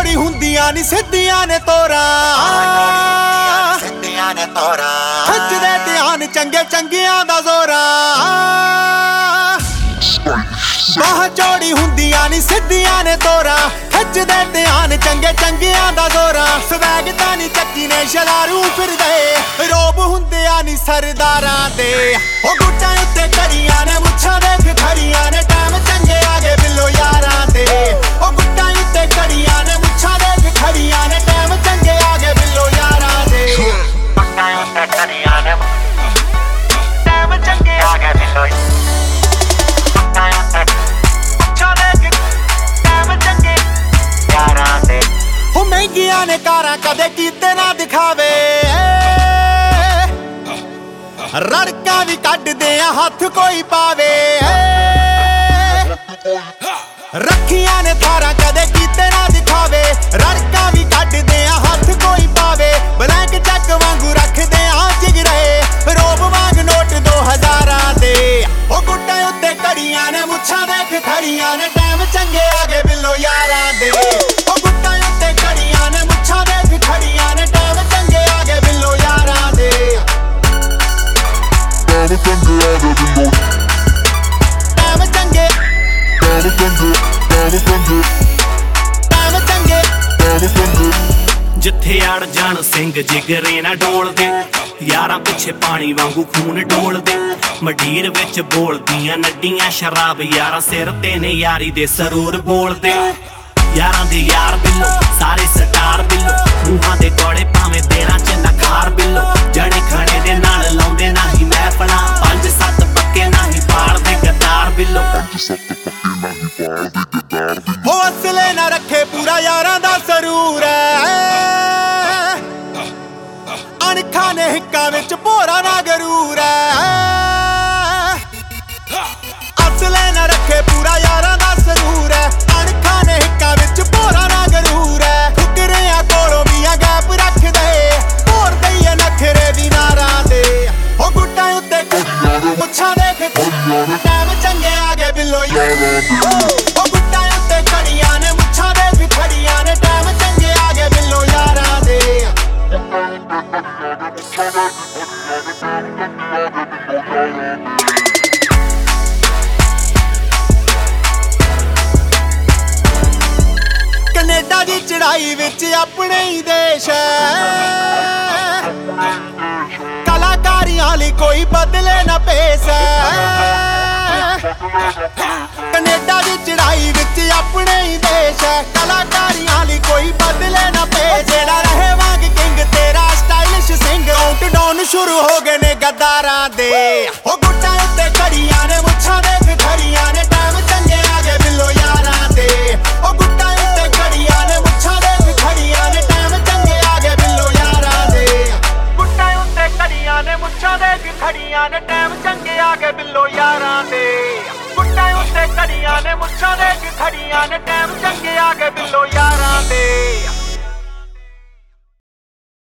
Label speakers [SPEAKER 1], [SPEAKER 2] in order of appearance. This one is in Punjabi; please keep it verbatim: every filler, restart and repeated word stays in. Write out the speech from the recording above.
[SPEAKER 1] ਚੋੜੀ ਹੁੰਦੀਆਂ ਨੀ ਸਿੱਧੀਆਂ ਨੇ ਤੋਰਾਂ
[SPEAKER 2] ਸਿੱਧੀਆਂ ਨੇ ਤੋਰਾਂ
[SPEAKER 1] ਖਿੱਚਦੇ ਧਿਆਨ ਚੰਗੇ ਚੰਗਿਆਂ ਦਾ ਜ਼ੋਰਾ ਬਾਹਾਂ ਚੋੜੀ ਹੁੰਦੀਆਂ ਨੀ ਸਿੱਧੀਆਂ ਨੇ ਤੋਰਾਂ ਖਿੱਚਦੇ ਧਿਆਨ ਚੰਗੇ ਚੰਗਿਆਂ ਦਾ ਜ਼ੋਰਾ ਸਵੈਗ ਤਾਂ ਨੀ ਚੱਕੀ ਨੇ ਸ਼ਲਾਰੂ ਫਿਰਦੇ ਰੋਬ ਹੁੰਦਿਆਂ ਨੀ ਸਰਦਾਰਾਂ ਦੇ ਉਹ ਗੁੱਟਾਂ ਉੱਤੇ ਕਰੀਆਂ ਨੇ ਮੁੱਛਾਂ ਦੇਖ ਖੜੀਆਂ ਨੇ ਟਾਈਮ ਚੰਗੇ ਆ ਗਏ ਬਿੱਲੋ ਯਾਰਾਂ ਦੇ ਉਹ ਗੁੱਟਾਂ ਉੱਤੇ ਕਰੀਆਂ ਨੇ ਮੁੱਛਾਂ ਦੇਖ ਖੜੀਆਂ ਨੇ ਟਾਈਮ ਚੰਗੇ ਆ ਗਏ ਬਿੱਲੋ ਯਾਰਾਂ ਦੇ
[SPEAKER 2] ਗੁੱਟਾਂ ਉੱਤੇ ਕਰੀਆਂ ਨੇ ਟਾਈਮ ਚੰਗੇ ਆ ਗਏ ਬਿੱਲੋ
[SPEAKER 1] ਉਹ ਮਹਿੰਗੀਆਂ ਨੇ ਕਾਰਾਂ ਕਦੇ ਕੀਤੇ ਨਾ ਦਿਖਾਵੇ ਰੜਕਾਂ ਵੀ ਕੱਢਦੇ ਆ ਹੱਥ ਕੋਈ ਪਾਵੇ ਰੱਖੀਆਂ ਨੇ ਥਾਰਾਂ ਕਦੇ ਕੀਤੇ ਨਾ ਦਿਖਾਵੇ ਰੜਕਾਂ ਵੀ ਕੱਢਦੇ ਆ ਹੱਥ ਕੋਈ ਪਾਵੇ ਬਲੈਂਕ ਚੱਕ ਵਾਂਗੂ ਰੱਖਦੇ ਆ ਜਿਗਰੇ ਰੋਬ ਵਾਂਗ ਨੋਟ ਦੋ ਹਜ਼ਾਰਾਂ ਦੇ ਉਹ ਗੁੱਟਾਂ ਉੱਤੇ ਕੜੀਆਂ ਨੇ ਮੁੱਛਾਂ ਦੇਖ ਖੜੀਆਂ ਨੇ ਟਾਈਮ ਚੰਗੇ ਆ ਗਏ ਬਿੱਲੋ ਯਾਰਾਂ ਦੇ ਉਹ ਗੁੱਟਾਂ ਉੱਤੇ ਕੜੀਆਂ ਨੇ ਮੁੱਛਾਂ ਦੇਖ ਖੜੀਆਂ ਨੇ ਟਾਈਮ ਚੰਗੇ ਆ ਗਏ ਬਿੱਲੋ ਯਾਰਾਂ ਦੇ
[SPEAKER 3] ਟਾਈਮ ਚੰਗੇ ਆ ਗਏ ਬਿੱਲੋ
[SPEAKER 1] ਟਾਈਮ ਚੰਗੇ
[SPEAKER 3] ਟਾਈਮ ਚੰਗੇ ਟਾਈਮ ਚੰਗੇ
[SPEAKER 1] ਟਾਈਮ ਚੰਗੇ
[SPEAKER 3] ਟਾਈਮ ਚੰਗੇ
[SPEAKER 4] ਜਿੱਥੇ ਅੜ ਜਾਣ ਸਿੰਘ ਜਿਗਰੇ ਨਾ ਡੋਲਦੇ ਯਾਰਾਂ ਪਿੱਛੇ ਪਾਣੀ ਵਾਂਗੂ ਖੂਨ ਡੋਲਦੇ ਮਡੀਰ ਵਿੱਚ ਬੋਲਦੀਆਂ ਨੱਡੀਆਂ ਸ਼ਰਾਬ ਯਾਰਾਂ ਸਿਰ ਤੇ ਨੇ ਯਾਰੀ ਦੇ ਸਰੂਰ ਬੋਲਦੇ ਯਾਰਾਂ ਦੇ ਯਾਰ ਬਿੱਲੋ ਸਾਰੇ ਸਟਾਰ ਬਿੱਲੋ ਮੂੰਹਾਂ ਦੇ ਕੋੜੇ ਭਾਵੇਂ ਦੇਰਾਂ ਚ ਨਖਾਰ ਬਿੱਲੋ ਜਣੇ ਖੜੇ ਦੇ ਨਾਲ ਲਾਉਂਦੇ ਨਹੀਂ ਮਹਿਫਲਾਂ ਪੰਜ ਸੱਤ ਪੱਕੇ ਨਹੀਂ ਪਾਲਦੇ ਗਦਾਰ ਬਿੱਲੋ
[SPEAKER 3] ਪੰਜ ਸੱਤ ਪੱਕੇ ਨਹੀਂ ਪਾਲਦੇ ਗਦਾਰ ਬਿੱਲੋ
[SPEAKER 1] ਉਹ ਅਸਲੇ ਨਾ ਰੱਖੇ ਪੂਰਾ ਯਾਰਾਂ ਦਾ ਸਰੂਰ ਐ ਅਣਖਾਂ ਨੇ ਹਿੱਕਾਂ ਵਿੱਚ ਭੋਰਾ ਨਾ ਗਰੂਰ ਐ ਅਸਲੇ ਨਾ ਰੱਖੇ ਪੂਰਾ ਯਾਰਾਂ ਦਾ ਸਰੂਰ ਐ ਅਣਖਾਂ ਨੇ ਹਿੱਕਾਂ ਵਿੱਚ ਭੋਰਾ ਨਾ ਗਰੂਰ ਐ ਫੁਕਰਿਆਂ ਕੋਲੋਂ ਵੀ ਆ ਗੈਪ ਰੱਖਦੇ ਭੋਰ ਦਈਏ ਨਖਰੇ ਵੀ ਨਾਰਾਂ ਦੇ ਉਹ ਗੁੱਟਾਂ ਉੱਤੇ ਮੁੱਛਾਂ ਦੇਖ ਟਾਈਮ ਚੰਗੇ ਆ ਗਏ ਬਿੱਲੋ ਯਾਰਾਂ ਦੇ ਉਹ ਗੁੱਟਾਂ ਉੱਤੇ ਕੜੀਆਂ ਨੇ ਮੁੱਛਾਂ ਦੇਖ ਖੜੀਆਂ ਨੇ ਟਾਈਮ ਚੰਗੇ ਆ ਗਏ ਬਿੱਲੋ ਯਾਰਾਂ ਦੇ ਕੈਨੇਡਾ ਦੀ ਚੜਾਈ ਵਿੱਚ ਆਪਣੇ ਹੀ ਦੇਸ਼ ਹੈ ਕਲਾਕਾਰੀਆਂ ਲਈ ਕੋਈ ਬਦਲੇ ਨਾ ਭੇਸ ਕੈਨੇਡਾ ਦੀ ਚੜਾਈ ਵਿੱਚ ਆਪਣੇ ਹੀ ਦੇਸ਼ ਹੈ ਕਲਾਕਾਰੀਆਂ ਲਈ ਕੋਈ ਬਦਲੇ ਨਾ ਭੇਸ ਜਿਹੜਾ ਰਹੇ ਵਾਂਗ ਕਿੰਗ ਤੇਰਾ ਸਟਾਈਲਿਸ਼ ਸਿੰਘ ਕਾਊਂਟਡਾਊਨ ਸ਼ੁਰੂ ਹੋ ਗਏ ਨੇ ਗਦਾਰਾਂ ਦੇ ਉਹ ਗੁੱਟਾਂ ਉੱਤੇ ਕੜੀਆਂ ਨੇ ਮੁੱਛਾਂ ਦੇਖ ਖੜੀਆਂ ਨੇ ਟਾਈਮ ਚੰਗੇ ਆ ਗਏ ਬਿੱਲੋ ਯਾਰਾਂ ਦੇ ਉਹ ਗੁੱਟਾਂ ਉੱਤੇ ਕੜੀਆਂ ਨੇ ਮੁੱਛਾਂ ਦੇਖ ਖੜੀਆਂ ਨੇ ਟਾਈਮ ਚੰਗੇ ਆ ਗਏ ਬਿੱਲੋ ਯਾਰਾਂ ਦੇ ਗੁੱਟਾਂ ਉੱਤੇ ਕੜੀਆਂ ਨੇ ਮੁੱਛਾਂ ਦੇਖ ਖੜੀਆਂ ਨੇ ਟਾਈਮ ਚੰਗੇ ਆ ਗਏ ਬਿੱਲੋ ਯਾਰਾਂ ਦੇ ਗੁੱਟਾਂ ਉੱਤੇ ਕੜੀਆਂ ਨੇ ਮੁੱਛਾਂ ਦੇਖ ਖੜੀਆਂ ਨੇ ਟਾਈਮ ਚੰਗੇ ਆ ਗਏ ਬਿੱਲੋ ਯਾਰਾਂ ਦੇ